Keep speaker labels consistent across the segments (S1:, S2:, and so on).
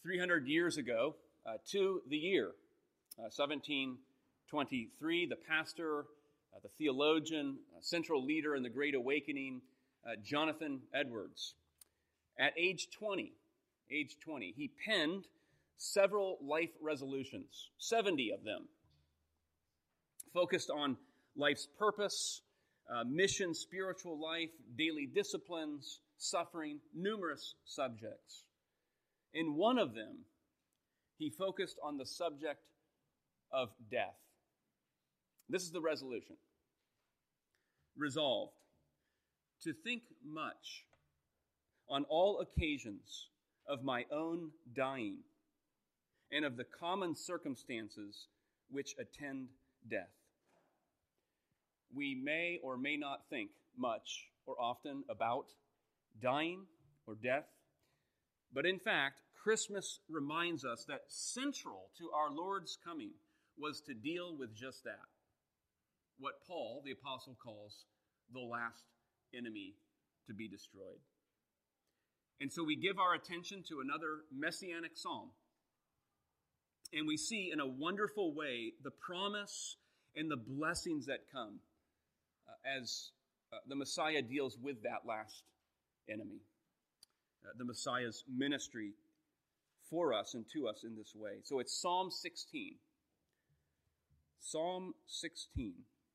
S1: 300 years ago, to the year 1723, the pastor, the theologian, central leader in the Great Awakening, Jonathan Edwards, at age 20, he penned several life resolutions, 70 of them, focused on life's purpose, mission, spiritual life, daily disciplines, suffering, numerous subjects. In one of them, he focused on the subject of death. This is the resolution. Resolved to think much on all occasions of my own dying and of the common circumstances which attend death. We may or may not think much or often about dying or death, but in fact, Christmas reminds us that central to our Lord's coming was to deal with just that, what Paul, the apostle, calls the last enemy to be destroyed. And so we give our attention to another messianic psalm, and we see in a wonderful way the promise and the blessings that come as the Messiah deals with that last enemy. The Messiah's ministry for us and to us in this way. So it's Psalm 16. Psalm 16.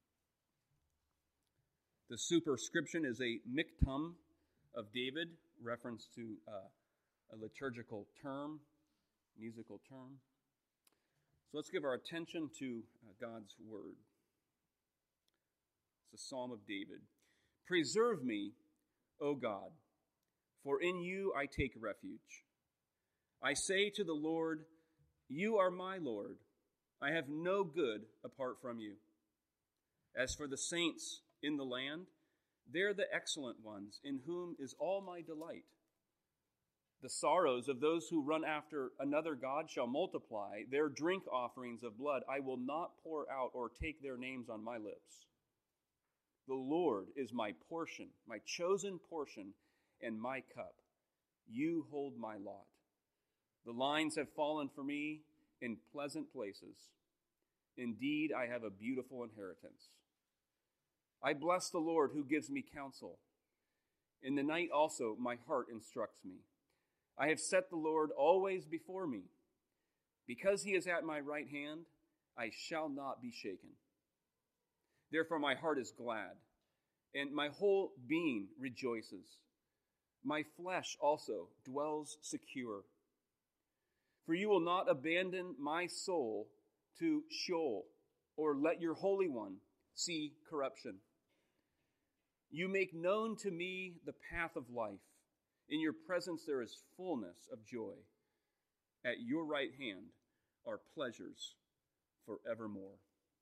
S1: The superscription is a miktam of David, reference to a liturgical term, musical term. So let's give our attention to God's word. It's a Psalm of David. Preserve me, O God, for in you I take refuge. I say to the Lord, you are my Lord. I have no good apart from you. As for the saints in the land, they're the excellent ones, in whom is all my delight. The sorrows of those who run after another god shall multiply. Their drink offerings of blood I will not pour out or take their names on my lips. The Lord is my portion, my chosen portion, and my cup. You hold my lot. The lines have fallen for me in pleasant places. Indeed, I have a beautiful inheritance. I bless the Lord who gives me counsel. In the night also my heart instructs me. I have set the Lord always before me. Because he is at my right hand, I shall not be shaken. Therefore my heart is glad, and my whole being rejoices. My flesh also dwells secure. For you will not abandon my soul to Sheol, or let your Holy One see corruption. You make known to me the path of life. In your presence there is fullness of joy. At your right hand are pleasures forevermore.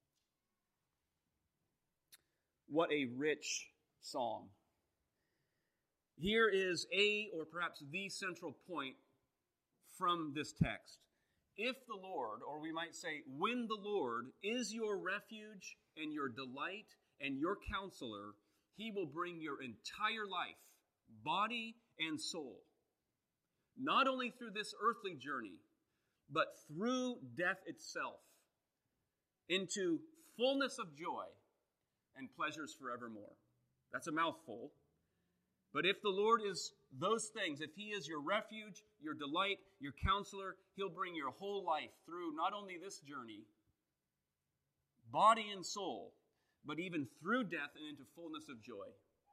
S1: What a rich psalm. Here is or perhaps the central point from this text. If the Lord, or we might say, when the Lord is your refuge and your delight and your counselor, he will bring your entire life, body and soul, not only through this earthly journey, but through death itself, into fullness of joy and pleasures forevermore. That's a mouthful. But if the Lord is those things, if he is your refuge, your delight, your counselor, he'll bring your whole life through not only this journey, body and soul, but even through death and into fullness of joy.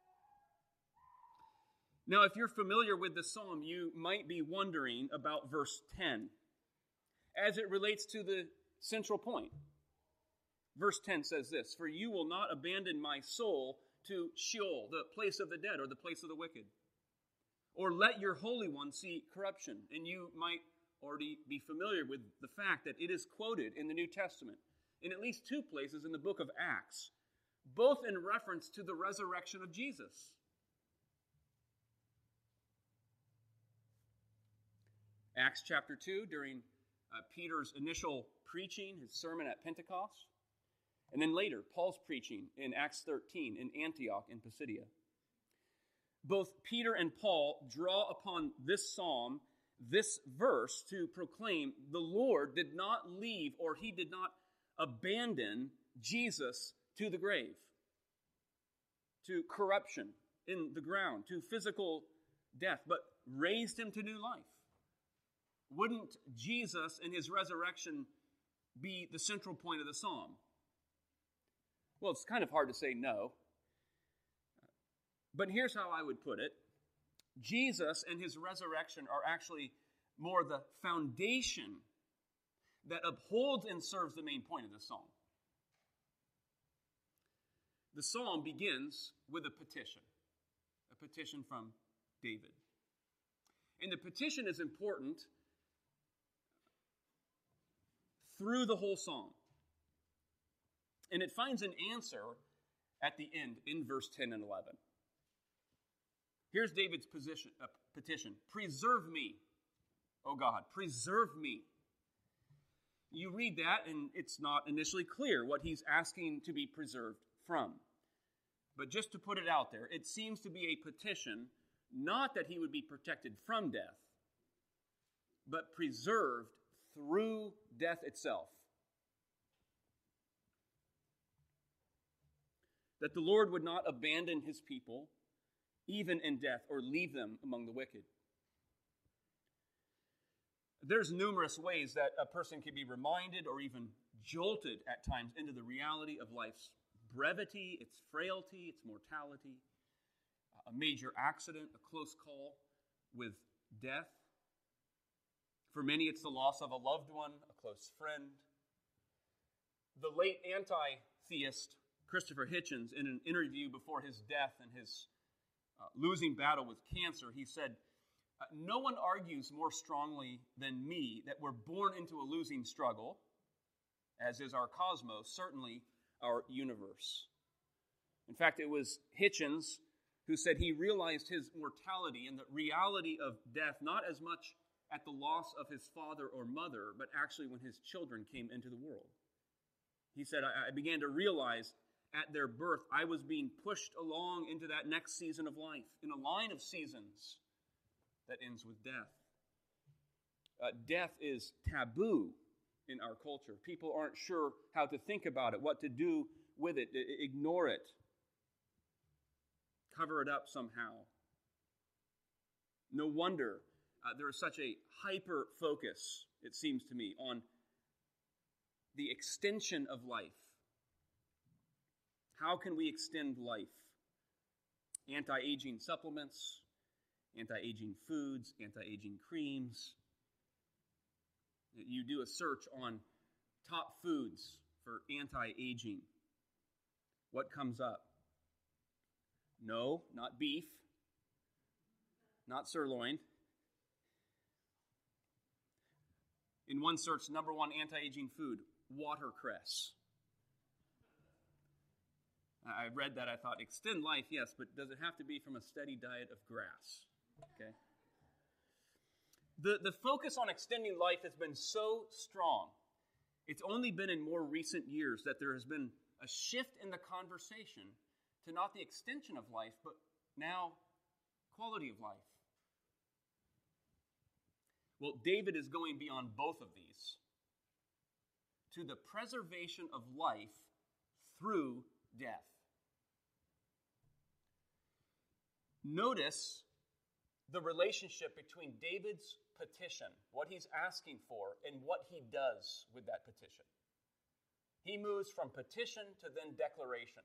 S1: Now, if you're familiar with this psalm, you might be wondering about verse 10 as it relates to the central point. Verse 10 says this, for you will not abandon my soul to Sheol, the place of the dead or the place of the wicked, or let your Holy One see corruption. And you might already be familiar with the fact that it is quoted in the New Testament in at least two places in the book of Acts, both in reference to the resurrection of Jesus. Acts chapter 2, during Peter's initial preaching, his sermon at Pentecost. And then later, Paul's preaching in Acts 13 in Antioch in Pisidia. Both Peter and Paul draw upon this psalm this verse to proclaim the Lord did not leave, or he did not abandon Jesus to the grave, to corruption in the ground, to physical death, but raised him to new life. Wouldn't Jesus and his resurrection be the central point of the psalm? Well, it's kind of hard to say no. But here's how I would put it. Jesus and his resurrection are actually more the foundation that upholds and serves the main point of the psalm. The psalm begins with a petition from David. And the petition is important through the whole psalm. And it finds an answer at the end in verse 10 and 11. Here's David's petition. Preserve me, O God, preserve me. You read that, and it's not initially clear what he's asking to be preserved from. But just to put it out there, it seems to be a petition, not that he would be protected from death, but preserved through death itself. That the Lord would not abandon his people, even in death, or leave them among the wicked. There's numerous ways that a person can be reminded or even jolted at times into the reality of life's brevity, its frailty, its mortality, a major accident, a close call with death. For many, it's the loss of a loved one, a close friend. The late anti-theist Christopher Hitchens, in an interview before his death and his losing battle with cancer, he said, "No one argues more strongly than me that we're born into a losing struggle, as is our cosmos, certainly our universe." In fact, it was Hitchens who said he realized his mortality and the reality of death not as much at the loss of his father or mother, but actually when his children came into the world. He said, I began to realize at their birth I was being pushed along into that next season of life, in a line of seasons that ends with death. Death is taboo in our culture. People aren't sure how to think about it, what to do with it, ignore it, cover it up somehow. No wonder there is such a hyper focus, it seems to me, on the extension of life. How can we extend life? Anti-aging supplements, anti-aging foods, anti-aging creams. You do a search on top foods for anti-aging. What comes up? No, not beef, not sirloin. In one search, number one anti-aging food, watercress. I read that, I thought, extend life, yes, but does it have to be from a steady diet of grass? Okay. The focus on extending life has been so strong. It's only been in more recent years that there has been a shift in the conversation to not the extension of life, but now quality of life. Well, David is going beyond both of these to the preservation of life through death. Notice the relationship between David's petition, what he's asking for, and what he does with that petition. He moves from petition to then declaration.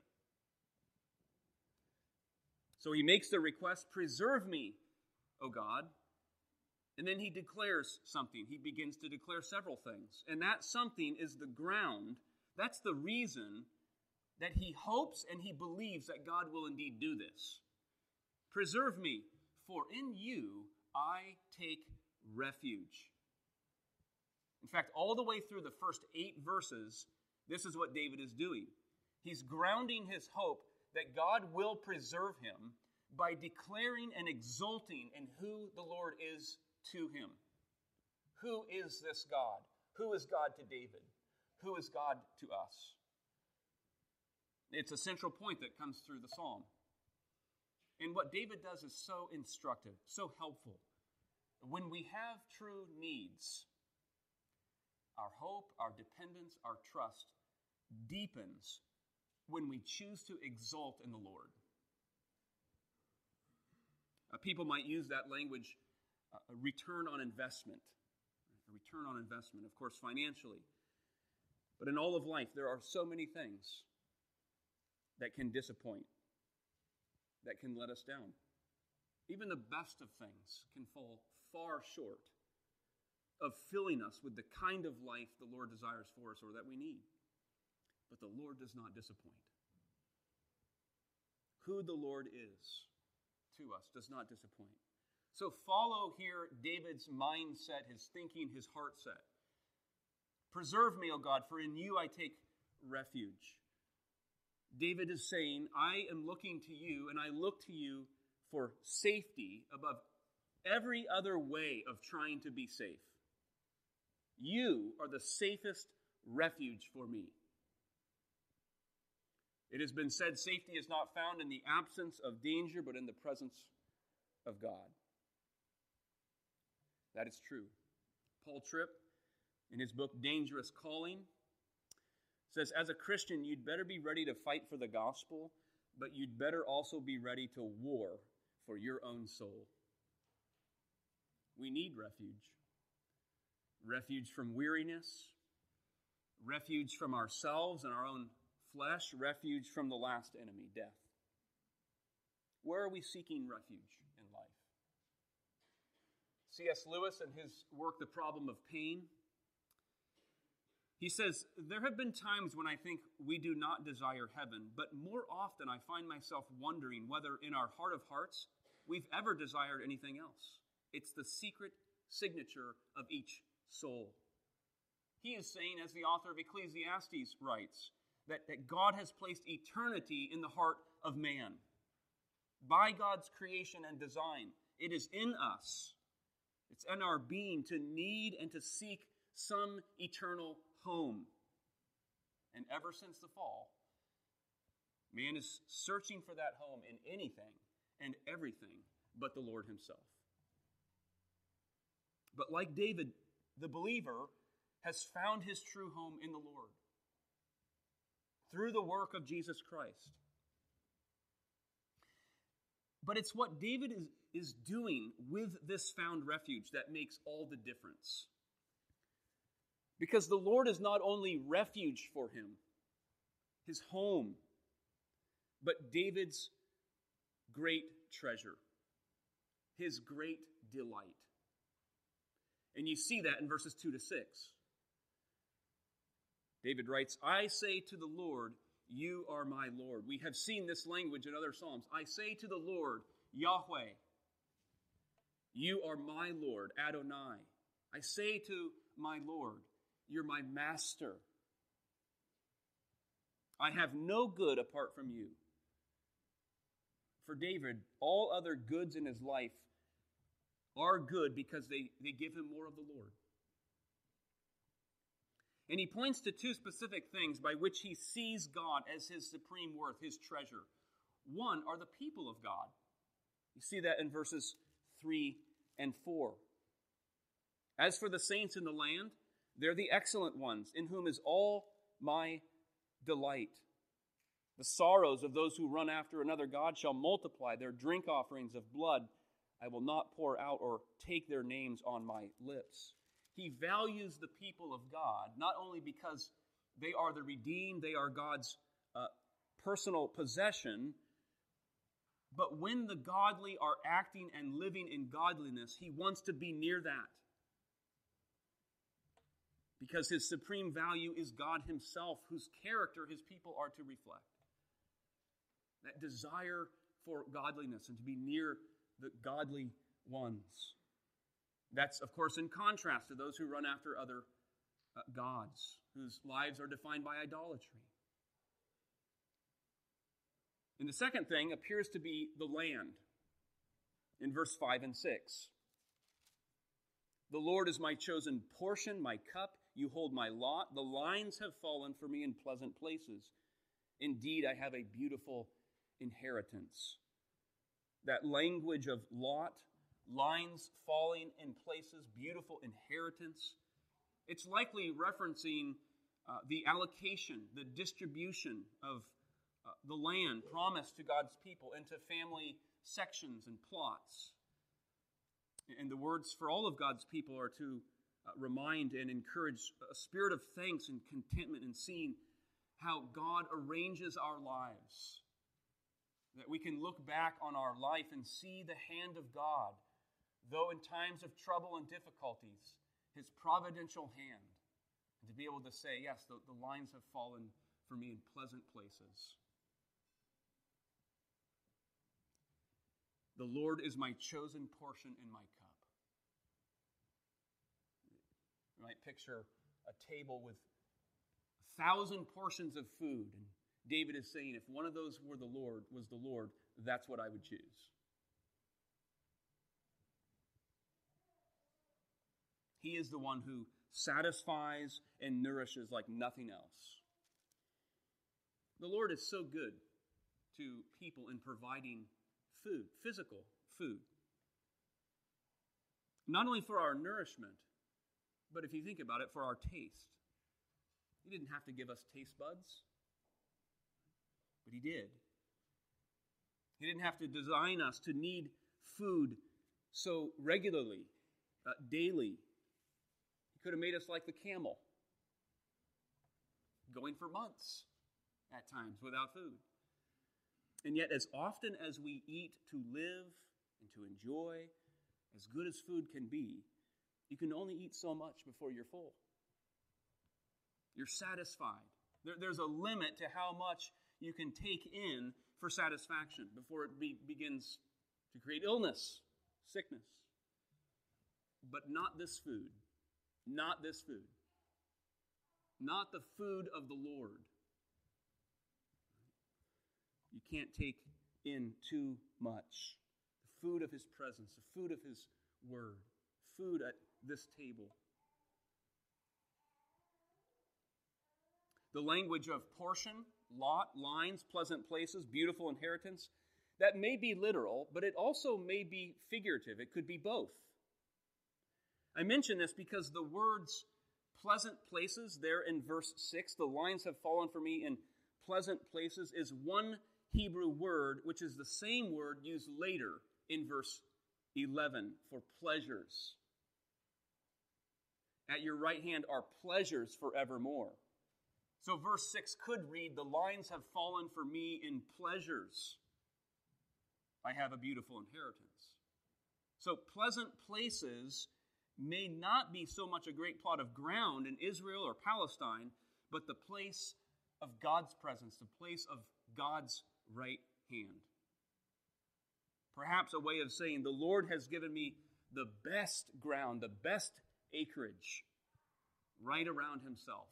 S1: So he makes the request, preserve me, O God. And then he declares something. He begins to declare several things. And that something is the ground. That's the reason that he hopes and he believes that God will indeed do this. Preserve me, for in you I take refuge. In fact, all the way through the first 8 verses, this is what David is doing. He's grounding his hope that God will preserve him by declaring and exulting in who the Lord is to him. Who is this God? Who is God to David? Who is God to us? It's a central point that comes through the psalm. And what David does is so instructive, so helpful. When we have true needs, our hope, our dependence, our trust deepens when we choose to exult in the Lord. People might use that language, a return on investment. A return on investment, of course, financially. But in all of life, there are so many things that can disappoint, that can let us down. Even the best of things can fall far short of filling us with the kind of life the Lord desires for us or that we need. But the Lord does not disappoint. Who the Lord is to us does not disappoint. So follow here David's mindset, his thinking, his heart set. Preserve me, O God, for in you I take refuge. David is saying, I am looking to you, and I look to you for safety above every other way of trying to be safe. You are the safest refuge for me. It has been said safety is not found in the absence of danger, but in the presence of God. That is true. Paul Tripp, in his book Dangerous Calling, says, as a Christian, you'd better be ready to fight for the gospel, but you'd better also be ready to war for your own soul. We need refuge. Refuge from weariness, refuge from ourselves and our own flesh, refuge from the last enemy, death. Where are we seeking refuge in life? C.S. Lewis, in his work, The Problem of Pain, he says, there have been times when I think we do not desire heaven, but more often I find myself wondering whether in our heart of hearts we've ever desired anything else. It's the secret signature of each soul. He is saying, as the author of Ecclesiastes writes, that God has placed eternity in the heart of man. By God's creation and design, it is in us. It's in our being to need and to seek some eternal home. And ever since the fall, man is searching for that home in anything and everything but the Lord himself. But like David, the believer has found his true home in the Lord through the work of Jesus Christ. But it's what David is doing with this found refuge that makes all the difference. Because the Lord is not only refuge for him, his home, but David's great treasure, his great delight. And you see that in verses 2 to 6. David writes, I say to the Lord, you are my Lord. We have seen this language in other Psalms. I say to the Lord, Yahweh, you are my Lord, Adonai. I say to my Lord, you're my master. I have no good apart from you. For David, all other goods in his life are good because they give him more of the Lord. And he points to two specific things by which he sees God as his supreme worth, his treasure. One are the people of God. You see that in verses 3 and 4. As for the saints in the land, they're the excellent ones, in whom is all my delight. The sorrows of those who run after another god shall multiply. Their drink offerings of blood I will not pour out or take their names on my lips. He values the people of God, not only because they are the redeemed, they are God's personal possession, but when the godly are acting and living in godliness, he wants to be near that. Because his supreme value is God himself, whose character his people are to reflect. That desire for godliness and to be near the godly ones. That's, of course, in contrast to those who run after other gods, whose lives are defined by idolatry. And the second thing appears to be the land in verse 5 and 6. The Lord is my chosen portion, my cup. You hold my lot. The lines have fallen for me in pleasant places. Indeed, I have a beautiful inheritance. That language of lot, lines falling in places, beautiful inheritance. It's likely referencing the allocation, the distribution of the land promised to God's people into family sections and plots. And the words for all of God's people are to remind and encourage a spirit of thanks and contentment in seeing how God arranges our lives. That we can look back on our life and see the hand of God, though in times of trouble and difficulties, His providential hand. And to be able to say, yes, the lines have fallen for me in pleasant places. The Lord is my chosen portion in my cup. You might picture a table with 1,000 portions of food, and David is saying, if one of those was the Lord, that's what I would choose. He is the one who satisfies and nourishes like nothing else. The Lord is so good to people in providing food, physical food. Not only for our nourishment, but if you think about it, for our taste. He didn't have to give us taste buds, but He did. He didn't have to design us to need food so regularly, daily. He could have made us like the camel, going for months at times without food. And yet, as often as we eat to live and to enjoy, as good as food can be, you can only eat so much before you're full. You're satisfied. There's a limit to how much you can take in for satisfaction before it begins to create illness, sickness. But not this food. Not this food. Not the food of the Lord. You can't take in too much. The food of His presence, the food of His word, food at this table. The language of portion, lot, lines, pleasant places, beautiful inheritance, that may be literal, but it also may be figurative. It could be both. I mention this because the words pleasant places there in verse 6, the lines have fallen for me in pleasant places, is one Hebrew word, which is the same word used later in verse 11 for pleasures. At your right hand are pleasures forevermore. So verse 6 could read, the lines have fallen for me in pleasures. I have a beautiful inheritance. So pleasant places may not be so much a great plot of ground in Israel or Palestine, but the place of God's presence, the place of God's right hand. Perhaps a way of saying, the Lord has given me the best ground, the best acreage right around Himself.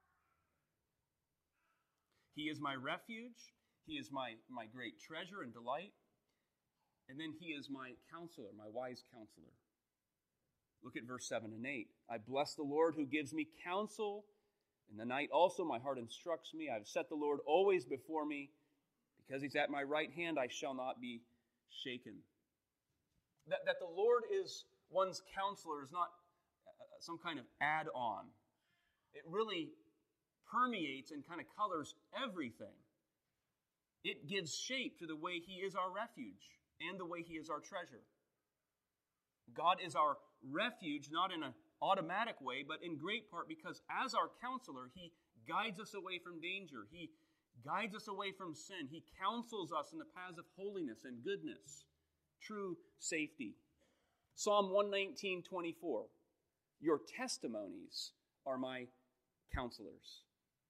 S1: He is my refuge. He is my great treasure and delight. And then He is my counselor, my wise counselor. Look at verse 7 and 8. I bless the Lord who gives me counsel. In the night also my heart instructs me. I have set the Lord always before me. Because He's at my right hand, I shall not be shaken. That the Lord is one's counselor is not some kind of add-on. It really permeates and kind of colors everything. It gives shape to the way He is our refuge and the way He is our treasure. God is our refuge, not in an automatic way, but in great part because as our counselor, He guides us away from danger. He guides us away from sin. He counsels us in the paths of holiness and goodness, true safety. Psalm 119:24. Your testimonies are my counselors.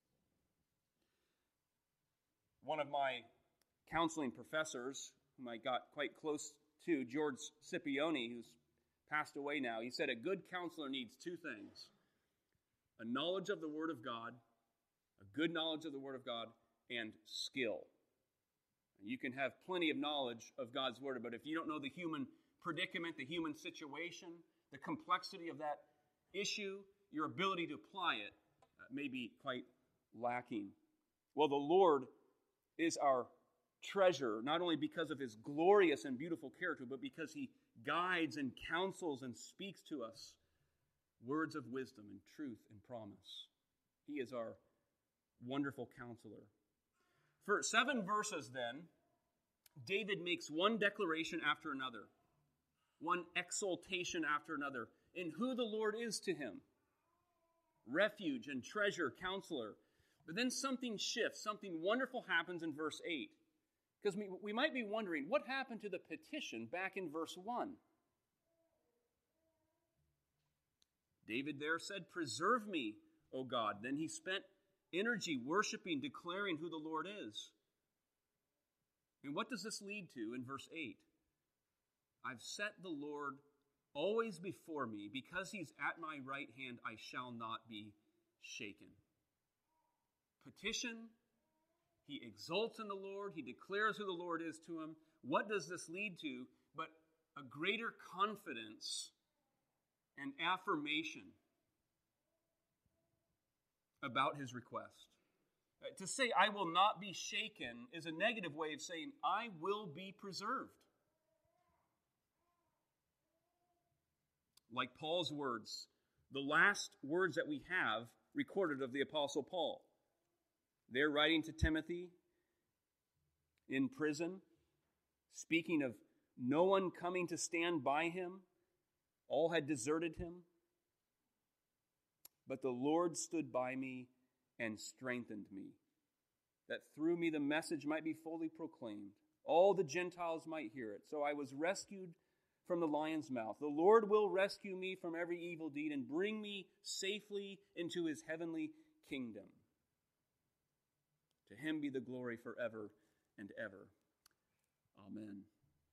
S1: One of my counseling professors, whom I got quite close to, George Scipione, who's passed away now, he said a good counselor needs two things: a knowledge of the Word of God, a good knowledge of the Word of God, and skill. You can have plenty of knowledge of God's Word, but if you don't know the human predicament, the human situation, the complexity of that issue, your ability to apply it may be quite lacking. Well, the Lord is our treasure, not only because of His glorious and beautiful character, but because He guides and counsels and speaks to us words of wisdom and truth and promise. He is our wonderful counselor. For 7 verses then, David makes one declaration after another, one exaltation after another, in who the Lord is to him. Refuge and treasure, counselor. But then something shifts, something wonderful happens in verse 8. Because we might be wondering, what happened to the petition back in verse 1? David there said, "Preserve me, O God." Then he spent energy worshiping, declaring who the Lord is. And what does this lead to in verse 8? "I've set the Lord always before me. Because he's at my right hand, I shall not be shaken." Petition, he exalts in the Lord, he declares who the Lord is to him. What does this lead to but a greater confidence and affirmation about his request? To say, "I will not be shaken," is a negative way of saying, "I will be preserved." Like Paul's words, the last words that we have recorded of the Apostle Paul. They're writing to Timothy in prison, speaking of no one coming to stand by him. All had deserted him. "But the Lord stood by me and strengthened me, that through me the message might be fully proclaimed. All the Gentiles might hear it. So I was rescued from the lion's mouth. The Lord will rescue me from every evil deed and bring me safely into his heavenly kingdom. To him be the glory forever and ever. Amen."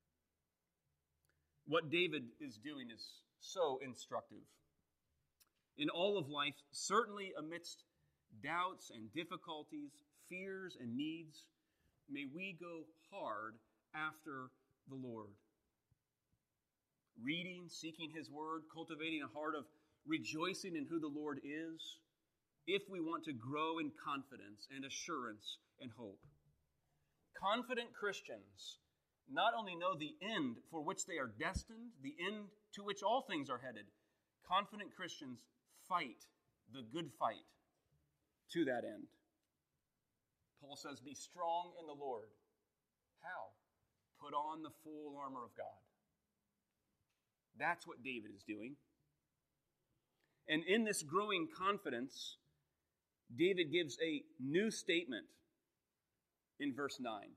S1: What David is doing is so instructive. In all of life, certainly amidst doubts and difficulties, fears and needs, may we go hard after the Lord. Reading, seeking his word, cultivating a heart of rejoicing in who the Lord is, if we want to grow in confidence and assurance and hope. Confident Christians not only know the end for which they are destined, the end to which all things are headed, confident Christians fight the good fight to that end. Paul says, "Be strong in the Lord." How? Put on the full armor of God. That's what David is doing. And in this growing confidence, David gives a new statement in verse 9.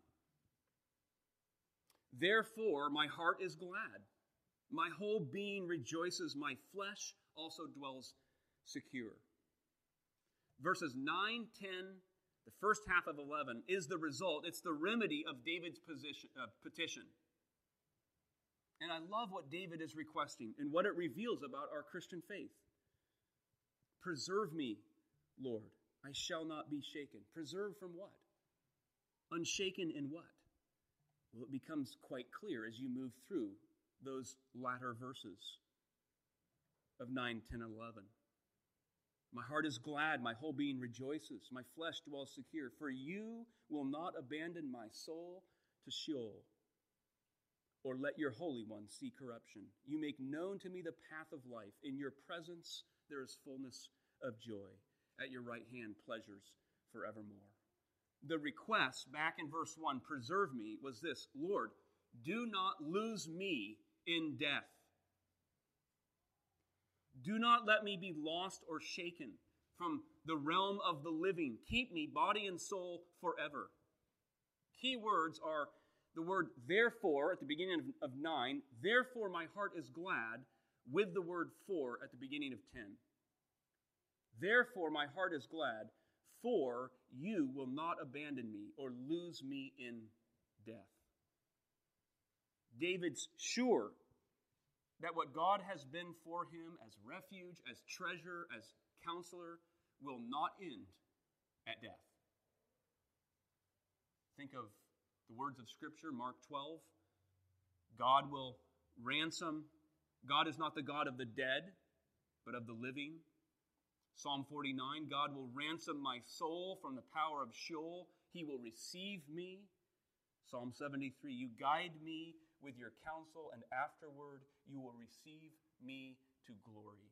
S1: "Therefore, my heart is glad. My whole being rejoices. My flesh also dwells secure." Verses 9, 10, the first half of 11 is the result. It's the remedy of David's petition. And I love what David is requesting and what it reveals about our Christian faith. "Preserve me, Lord. I shall not be shaken." Preserved from what? Unshaken in what? Well, it becomes quite clear as you move through those latter verses of 9, 10, and 11. "My heart is glad, my whole being rejoices, my flesh dwells secure. For you will not abandon my soul to Sheol, or let your Holy One see corruption. You make known to me the path of life. In your presence there is fullness of joy. At your right hand pleasures forevermore." The request back in verse 1, "Preserve me," was this: "Lord, do not lose me in death. Do not let me be lost or shaken from the realm of the living. Keep me, body and soul, forever." Key words are the word "therefore" at the beginning of 9, "therefore my heart is glad," with the word "for" at the beginning of 10. "Therefore my heart is glad, for you will not abandon me or lose me in death." David's sure that what God has been for him as refuge, as treasure, as counselor, will not end at death. Think of the words of Scripture, Mark 12. God will ransom. God is not the God of the dead, but of the living. Psalm 49, "God will ransom my soul from the power of Sheol. He will receive me." Psalm 73, "You guide me with your counsel, and afterward you will receive me to glory.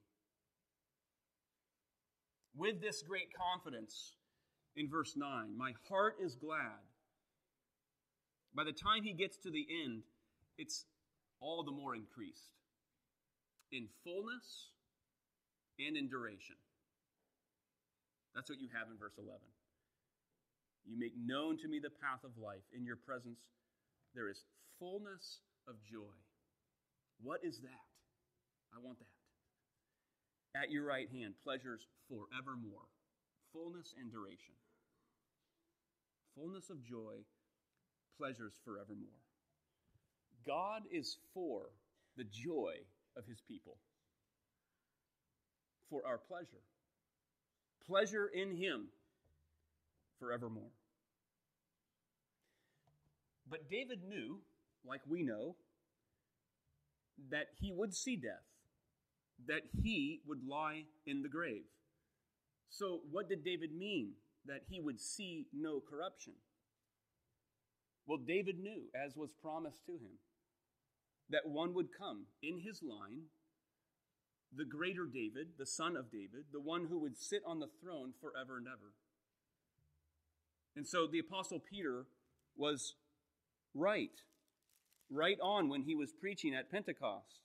S1: With this great confidence, in verse 9, my heart is glad. By the time he gets to the end, it's all the more increased in fullness and in duration. That's what you have in verse 11. You make known to me the path of life. In your presence there is fullness of joy. What is that? I want that. At your right hand, pleasures forevermore. Fullness and duration. Fullness of joy, pleasures forevermore. God is for the joy of his people. For our pleasure. Pleasure in him forevermore. But David knew, like we know, that he would see death, that he would lie in the grave. So what did David mean that he would see no corruption? Well, David knew, as was promised to him, that one would come in his line, the greater David, the son of David, the one who would sit on the throne forever and ever. And so the Apostle Peter was right on when he was preaching at Pentecost.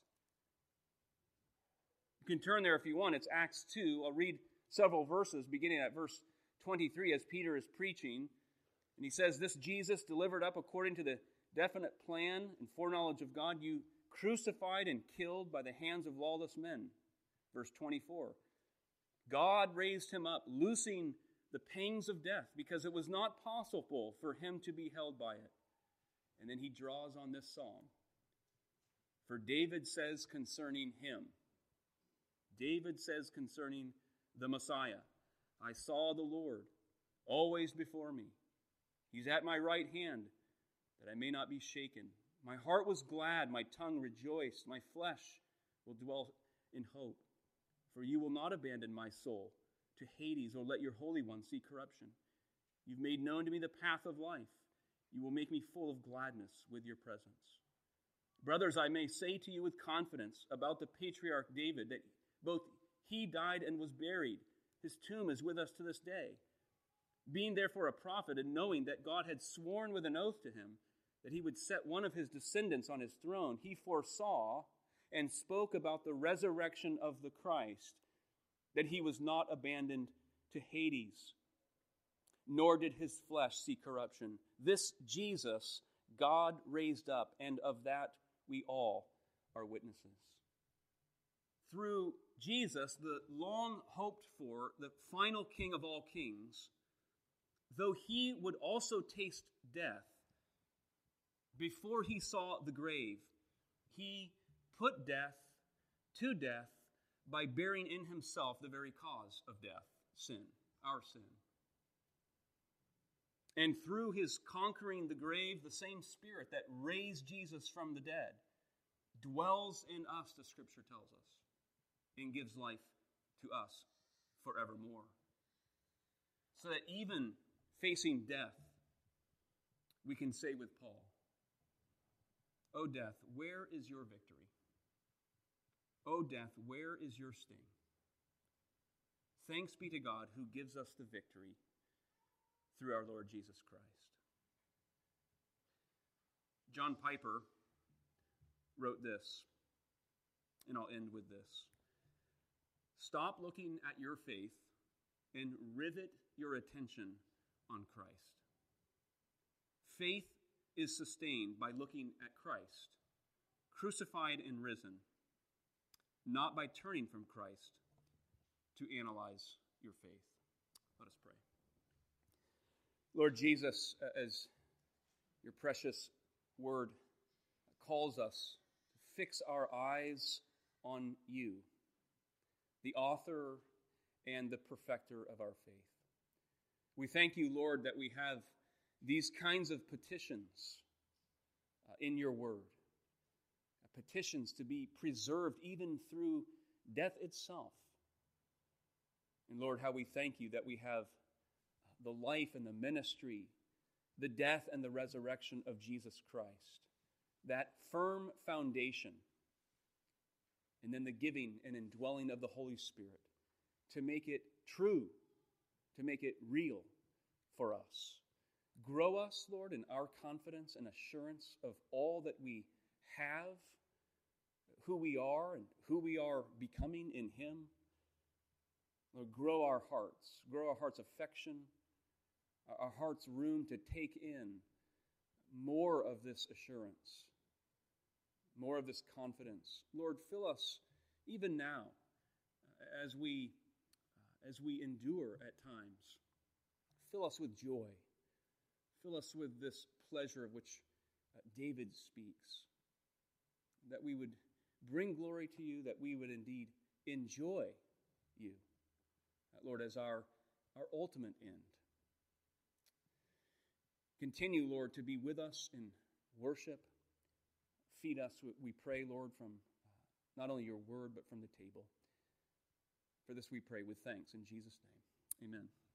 S1: You can turn there if you want. It's Acts 2. I'll read several verses beginning at verse 23 as Peter is preaching. And he says, this Jesus delivered up according to the definite plan and foreknowledge of God, you crucified and killed by the hands of lawless men. Verse 24. God raised him up, loosing the pangs of death, because it was not possible for him to be held by it. And then he draws on this psalm. For David says concerning him, David says concerning the Messiah, I saw the Lord always before me. He's at my right hand, that I may not be shaken. My heart was glad, my tongue rejoiced, my flesh will dwell in hope. For you will not abandon my soul to Hades, or let your Holy One see corruption. You've made known to me the path of life. You will make me full of gladness with your presence. Brothers, I may say to you with confidence about the patriarch David, that both he died and was buried. His tomb is with us to this day. Being therefore a prophet, and knowing that God had sworn with an oath to him that he would set one of his descendants on his throne, he foresaw and spoke about the resurrection of the Christ, that he was not abandoned to Hades, nor did his flesh see corruption. This Jesus God raised up, and of that we all are witnesses. Through Jesus, the long hoped for, the final King of all kings, though he would also taste death, before he saw the grave, he put death to death by bearing in himself the very cause of death, sin, our sin. And through his conquering the grave, the same Spirit that raised Jesus from the dead dwells in us, the Scripture tells us, and gives life to us forevermore. So that even facing death, we can say with Paul, O death, where is your victory? O death, where is your sting? Thanks be to God who gives us the victory through our Lord Jesus Christ. John Piper wrote this, and I'll end with this. Stop looking at your faith and rivet your attention on Christ. Faith is sustained by looking at Christ, crucified and risen, not by turning from Christ to analyze your faith. Let us pray. Lord Jesus, as your precious word calls us to fix our eyes on you, the author and the perfecter of our faith. We thank you, Lord, that we have these kinds of petitions in your word. Petitions to be preserved even through death itself. And Lord, how we thank you that we have the life and the ministry, the death and the resurrection of Jesus Christ, that firm foundation, and then the giving and indwelling of the Holy Spirit to make it true, to make it real for us. Grow us, Lord, in our confidence and assurance of all that we have, who we are and who we are becoming in Him. Lord, grow our hearts' affection, our hearts' room to take in more of this assurance, more of this confidence. Lord, fill us even now as we endure at times. Fill us with joy. Fill us with this pleasure of which David speaks, that we would bring glory to you, that we would indeed enjoy you, Lord, as our ultimate end. Continue, Lord, to be with us in worship. Feed us, we pray, Lord, from not only your word, but from the table. For this we pray with thanks in Jesus' name. Amen.